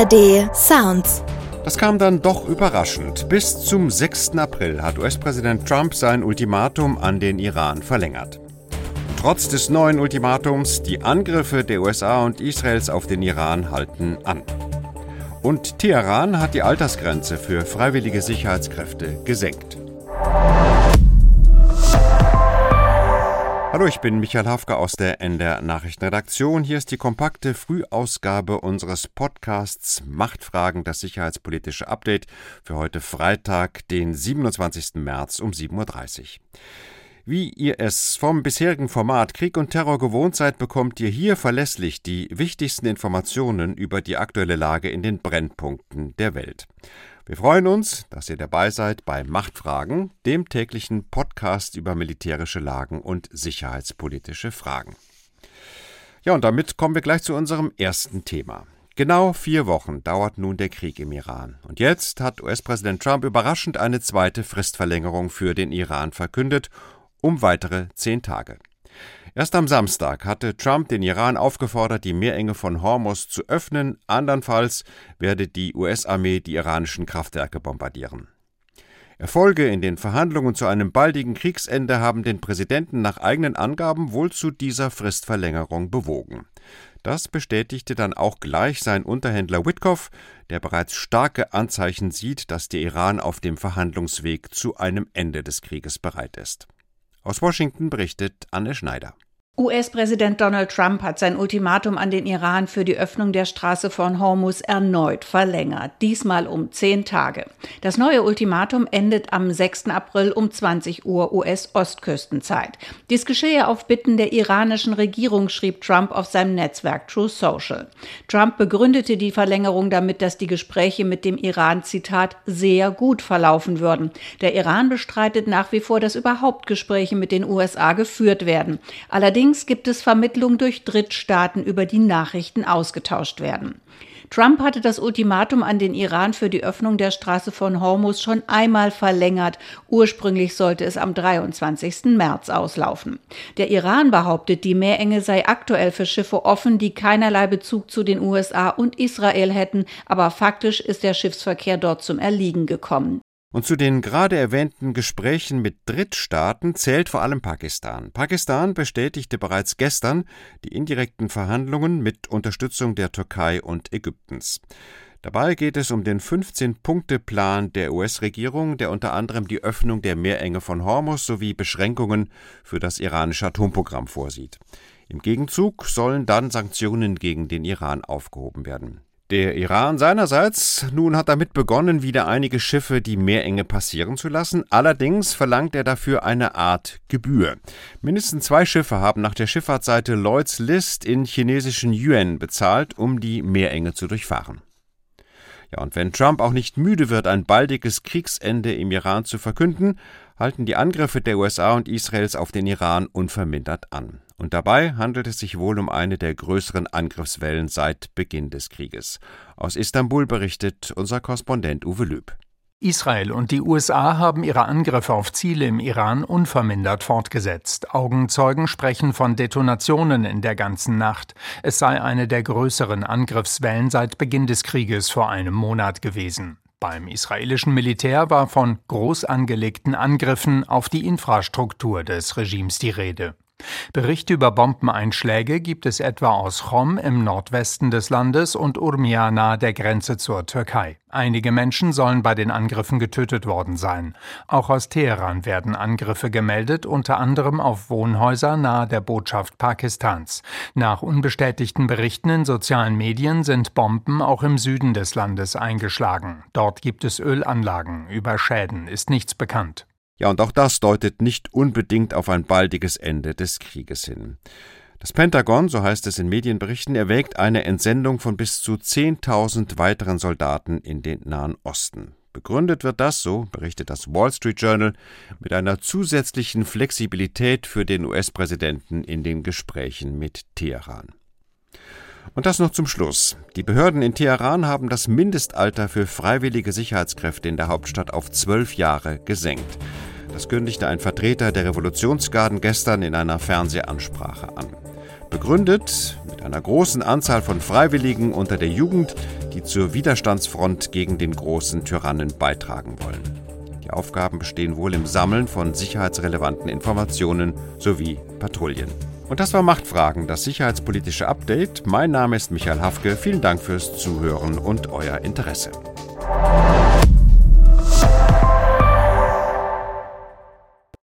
ARD Sounds. Das kam dann doch überraschend. Bis zum 6. April hat US-Präsident Trump sein Ultimatum an den Iran verlängert. Trotz des neuen Ultimatums, die Angriffe der USA und Israels auf den Iran halten an. Und Teheran hat die Altersgrenze für freiwillige Sicherheitskräfte gesenkt. Hallo, ich bin Michael Hafke aus der NDR Nachrichtenredaktion. Hier ist die kompakte Frühausgabe unseres Podcasts Machtfragen, das sicherheitspolitische Update für heute Freitag, den 27. März um 7.30 Uhr. Wie ihr es vom bisherigen Format Krieg und Terror gewohnt seid, bekommt ihr hier verlässlich die wichtigsten Informationen über die aktuelle Lage in den Brennpunkten der Welt. Wir freuen uns, dass ihr dabei seid bei Machtfragen, dem täglichen Podcast über militärische Lagen und sicherheitspolitische Fragen. Ja, und damit kommen wir gleich zu unserem ersten Thema. Genau 4 Wochen dauert nun der Krieg im Iran. Und jetzt hat US-Präsident Trump überraschend eine zweite Fristverlängerung für den Iran verkündet, um weitere 10 Tage. Erst am Samstag hatte Trump den Iran aufgefordert, die Meerenge von Hormuz zu öffnen, andernfalls werde die US-Armee die iranischen Kraftwerke bombardieren. Erfolge in den Verhandlungen zu einem baldigen Kriegsende haben den Präsidenten nach eigenen Angaben wohl zu dieser Fristverlängerung bewogen. Das bestätigte dann auch gleich sein Unterhändler Witkoff, der bereits starke Anzeichen sieht, dass der Iran auf dem Verhandlungsweg zu einem Ende des Krieges bereit ist. Aus Washington berichtet Anne Schneider. US-Präsident Donald Trump hat sein Ultimatum an den Iran für die Öffnung der Straße von Hormuz erneut verlängert, diesmal um 10 Tage. Das neue Ultimatum endet am 6. April um 20 Uhr US-Ostküstenzeit. Dies geschehe auf Bitten der iranischen Regierung, schrieb Trump auf seinem Netzwerk Truth Social. Trump begründete die Verlängerung damit, dass die Gespräche mit dem Iran, Zitat, sehr gut verlaufen würden. Der Iran bestreitet nach wie vor, dass überhaupt Gespräche mit den USA geführt werden. Allerdings gibt es Vermittlungen durch Drittstaaten, über die Nachrichten ausgetauscht werden. Trump hatte das Ultimatum an den Iran für die Öffnung der Straße von Hormuz schon einmal verlängert. Ursprünglich sollte es am 23. März auslaufen. Der Iran behauptet, die Meerenge sei aktuell für Schiffe offen, die keinerlei Bezug zu den USA und Israel hätten, aber faktisch ist der Schiffsverkehr dort zum Erliegen gekommen. Und zu den gerade erwähnten Gesprächen mit Drittstaaten zählt vor allem Pakistan. Pakistan bestätigte bereits gestern die indirekten Verhandlungen mit Unterstützung der Türkei und Ägyptens. Dabei geht es um den 15-Punkte-Plan der US-Regierung, der unter anderem die Öffnung der Meerenge von Hormuz sowie Beschränkungen für das iranische Atomprogramm vorsieht. Im Gegenzug sollen dann Sanktionen gegen den Iran aufgehoben werden. Der Iran seinerseits nun hat damit begonnen, wieder einige Schiffe die Meerenge passieren zu lassen. Allerdings verlangt er dafür eine Art Gebühr. Mindestens 2 Schiffe haben nach der Schifffahrtsseite Lloyd's List in chinesischen Yuan bezahlt, um die Meerenge zu durchfahren. Ja, und wenn Trump auch nicht müde wird, ein baldiges Kriegsende im Iran zu verkünden, halten die Angriffe der USA und Israels auf den Iran unvermindert an. Und dabei handelt es sich wohl um eine der größeren Angriffswellen seit Beginn des Krieges. Aus Istanbul berichtet unser Korrespondent Uwe Lüb. Israel und die USA haben ihre Angriffe auf Ziele im Iran unvermindert fortgesetzt. Augenzeugen sprechen von Detonationen in der ganzen Nacht. Es sei eine der größeren Angriffswellen seit Beginn des Krieges vor einem Monat gewesen. Beim israelischen Militär war von groß angelegten Angriffen auf die Infrastruktur des Regimes die Rede. Berichte über Bombeneinschläge gibt es etwa aus Chom im Nordwesten des Landes und Urmia nahe der Grenze zur Türkei. Einige Menschen sollen bei den Angriffen getötet worden sein. Auch aus Teheran werden Angriffe gemeldet, unter anderem auf Wohnhäuser nahe der Botschaft Pakistans. Nach unbestätigten Berichten in sozialen Medien sind Bomben auch im Süden des Landes eingeschlagen. Dort gibt es Ölanlagen. Über Schäden ist nichts bekannt. Ja, und auch das deutet nicht unbedingt auf ein baldiges Ende des Krieges hin. Das Pentagon, so heißt es in Medienberichten, erwägt eine Entsendung von bis zu 10.000 weiteren Soldaten in den Nahen Osten. Begründet wird das, so berichtet das Wall Street Journal, mit einer zusätzlichen Flexibilität für den US-Präsidenten in den Gesprächen mit Teheran. Und das noch zum Schluss. Die Behörden in Teheran haben das Mindestalter für freiwillige Sicherheitskräfte in der Hauptstadt auf 12 Jahre gesenkt. Das kündigte ein Vertreter der Revolutionsgarden gestern in einer Fernsehansprache an. Begründet mit mit einer großen Anzahl von Freiwilligen unter der Jugend, die zur Widerstandsfront gegen den großen Tyrannen beitragen wollen. Die Aufgaben bestehen wohl im Sammeln von sicherheitsrelevanten Informationen sowie Patrouillen. Und das war Machtfragen, das sicherheitspolitische Update. Mein Name ist Michael Hafke. Vielen Dank fürs Zuhören und euer Interesse.